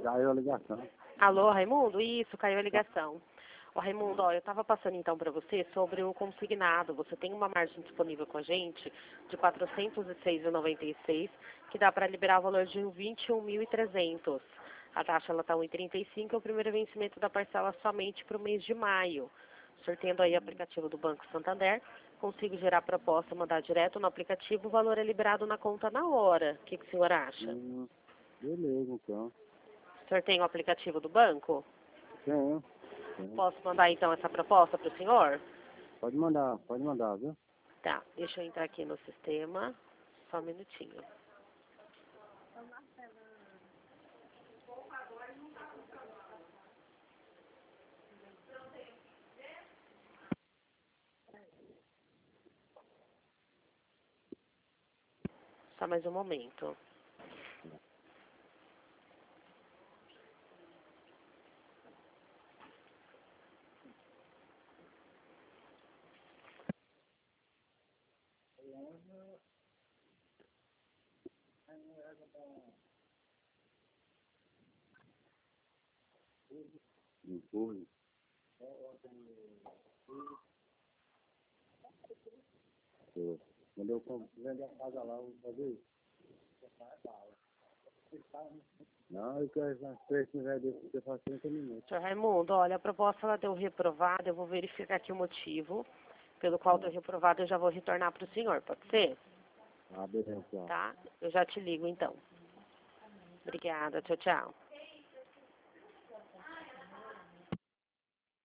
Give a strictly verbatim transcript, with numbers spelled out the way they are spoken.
Caiu a ligação. Alô, Raimundo? Isso, caiu a ligação. Ô, Raimundo, ó, eu estava passando então para você sobre o consignado. Você tem uma margem disponível com a gente de quatrocentos e seis reais e noventa e seis centavos, que dá para liberar o valor de vinte e um mil e trezentos reais. A taxa ela está um vírgula trinta e cinco e o primeiro vencimento da parcela somente para o mês de maio. Sorteando aí o aplicativo do Banco Santander, consigo gerar a proposta, mandar direto no aplicativo, o valor é liberado na conta na hora. O que, que o senhor acha? Hum, beleza, então. O senhor tem o aplicativo do banco? Tem, tem. Posso mandar então essa proposta para o senhor? Pode mandar, pode mandar, viu? Tá, deixa eu entrar aqui no sistema. Só um minutinho. Só mais um momento. Depois. É. Quando eu com- vender a casa lá, eu vou fazer isso. Não, eu quero essas três que vai desse você faz trinta minutos. senhor Raimundo, olha, a proposta ela deu reprovada. Eu vou verificar aqui o motivo pelo qual deu reprovada. Eu já vou retornar para o senhor, pode ser? Ah, beleza, então. Tá? Eu já te ligo então. Obrigada, tchau, tchau.